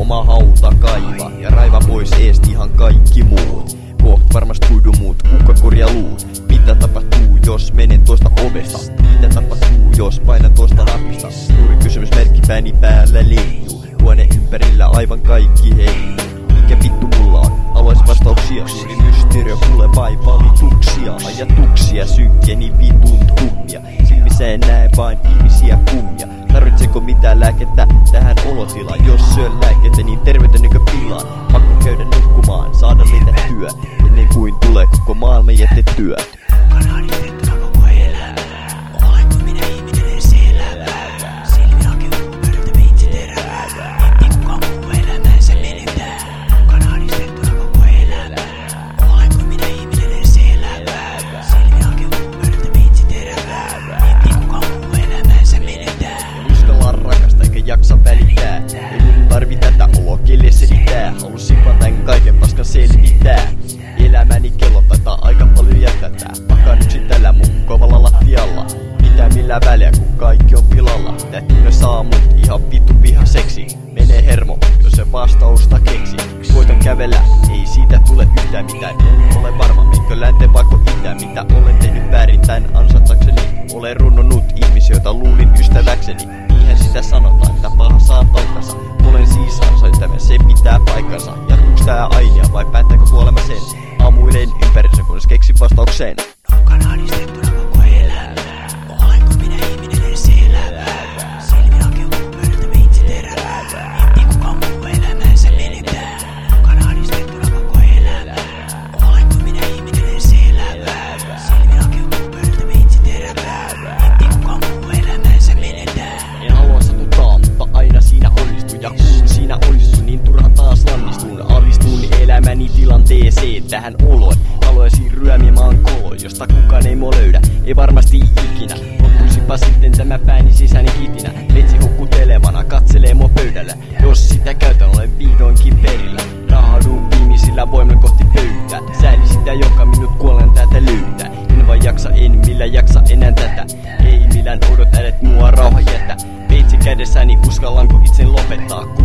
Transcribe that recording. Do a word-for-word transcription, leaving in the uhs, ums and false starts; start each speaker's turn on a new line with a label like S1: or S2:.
S1: oma hauta kaiva ja raiva pois eest ihan kaikki muut. Koht varmast kuidu muut, kukkakorja luut. Mitä tapahtuu, jos menen toista ovesta? Mitä tapahtuu, jos painan toista nappista? Suuri kysymysmerkki pääni päällä leijuu. Huone ympärillä aivan kaikki heijuu. Mikä vittu mulla on? Haluais vastauksia. Suuri mysteerio kuule vai valituksia. Ajatuksia synkkeni vitun kummia. Silmissä en näe vain ihmisiä kummia. Tarvitseko mitään lääkettä tähän olotilaan? Jos syön lääkettä, niin terveytenikö pilaan? Pakko käydä nukkumaan, saada liitettyä ennen kuin tulee koko maailma jätettyä. Jaksa välittää, ei mun tarvi tätä oloa kelle selittää. Halusinpa tän kaiken paskan selvittää. Elämäni kello taitaa aika paljon jättätää. Makaan yksin tällä mun kovalla lattialla. Mitä millään väliä kun kaikki on pilalla. Tätynä saa mut ihan vittu vihaseksi. Menee hermo, jos se vastausta keksi. Koitan kävellä, ei siitä tule yhtään mitään. En ole varma, menkö länteen vaikka itään. Mitä olen tehnyt väärin tän ansatakseni. Olen runnonnut ihmisiä, joita luulin ystäväkseni. Niinhän sitä sanotaan, että paha saa palkkansa. Olen siis ansaittava, se pitää paikkansa. Jatkuuks tää ainia vai päättääkö kuolema sen? Aamuilen ympärissä, kunnes keksin vastaukseen.
S2: Onkaan ahdistettuna koko elämää. Olenko minä ihminen edes elämää? Silmi hakeutuu pöydältä veitsi terävää. Ei kukaan muu elämäänsä menetää. Onkaan ahdistettuna koko elämää. Olenko minä ihminen edes elämää? Silmi hakeutuu pöydältä veitsi terävää. Ei kukaan muu elämäänsä menetää.
S1: En halua satuttaa, mutta aina siinä onnistun. Ja kun siinä onnistun, niin turhaan taas lannistun. Alistun elämäni tilanteeseen tähän oloon. Haluaisin ryömimaan koloon, josta kukaan ei mua löydä. Ei varmasti ikinä. Loppuisipa sitten tämä pääni sisäni kitinä. Vetsi hukkutelevana katselee mua pöydällä. Jos sitä käytän, olen vihdoinkin perillä. Rahaudun viimeisillä voimilla kohti pöytää. Sääli sitä, joka minut kuolen täältä löytää. En vaan jaksa, en millään jaksa enää tätä. Ei millään odot äänet mua rauha jätä. Veitsi kädessäni, uskallanko itsen lopettaa?